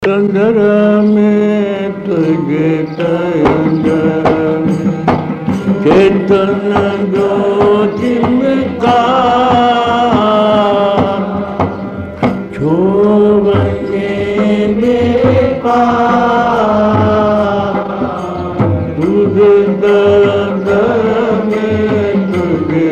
अंदर में तुझे चेतन जो जिनका छोड़ने तुझे दर्द में तुझे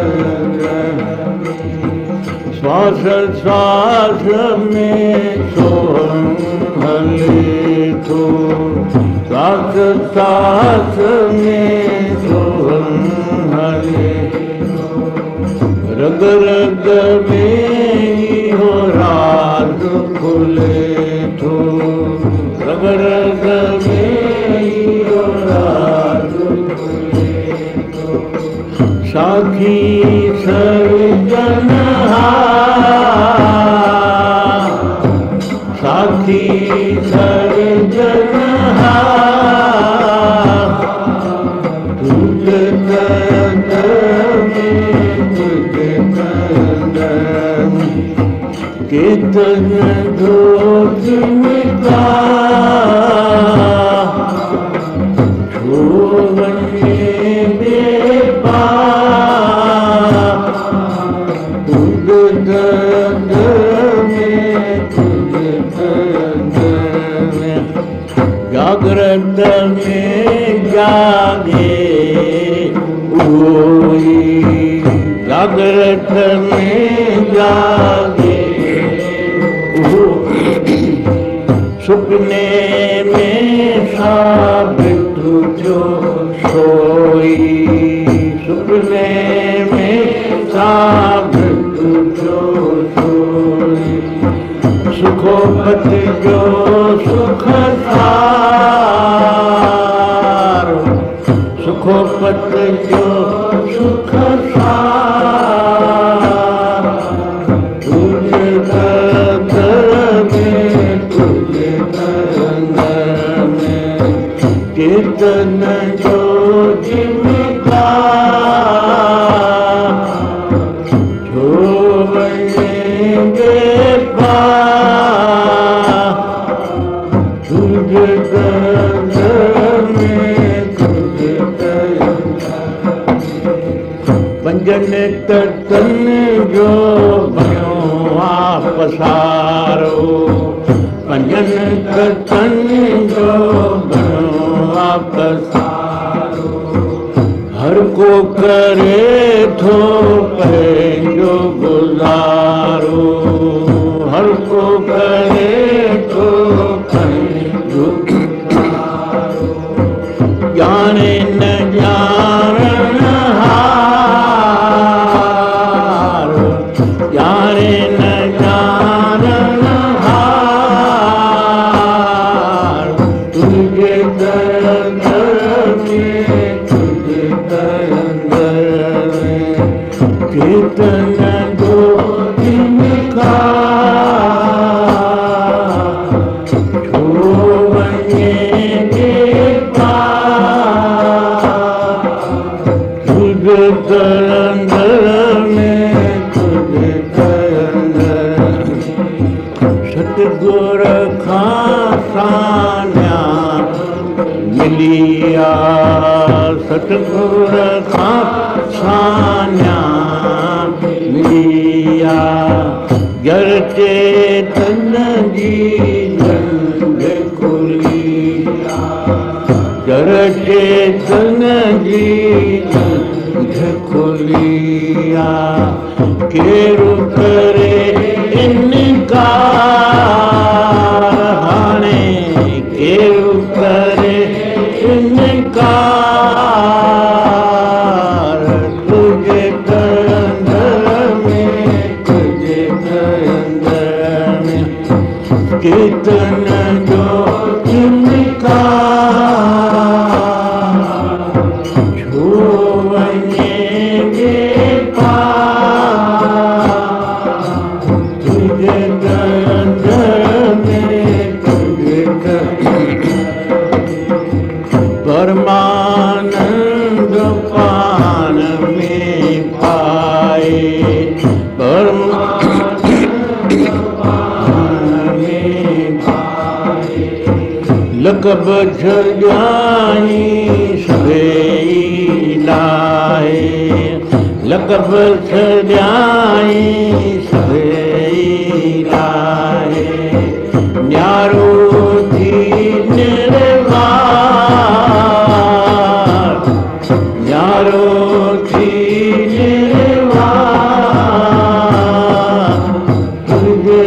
श्वास श्वास में सोहम हले तो श्वास श्वास में सोहम हले रग रग में ही हो राज खुले तो रग रग में ही हो राज खुले तो साखी सर्वजन साखी सर्वजन तुझे दर्द में तुझे दर्द में कीर्तन जोत मिटा छोड़ने बेपा तुझे दर्द में तुझे दर्द में जागृत में जागे ओई जागृत में जागे सुपने में साबित जो सोई सुपने में साबित जो सोई सुखोपति जो सुख सार सुखोपति जो सुख सार तुझे दर्द में तुझे दर्द में कीर्तन जो जिनका छोड़ेंगे तुझे दर्द में तुझे दर्द पंजन तन जो भयो आप पसारो पंजन तन जो भयो आप पसारो हर को करे थो पंहिंजो गुज़ारो हर को करे थो पंहिंजो गुज़ारो ॼाणे न ॼाणण हार ॼाणे न ॼाणण हार तुझे दर्द में तुझे दर्द में कीर्तन जो जिनका तुझे दर्द में तुझे दर्द सतगुर खां सान्या मिलिया सतगुर खां सान्या मिलिया जर चेतन जी जंग खुलिया जर चेतन जी खुलिया केरु करे इनकार हाणे केरु करे इनकार तुझे दर्द में तुझे दर्द में कीर्तन जो जिनका परमानंद पान में पाए परमानंद पान में पाए लकब छॾियाई सभेई लाहे लकब छॾियाई सभेई लाहे न्यारो थी निर्वाण न्यारो थी निर्वाण तुझे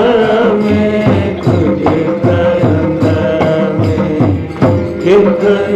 तरंग में तुझे तरंग में कितने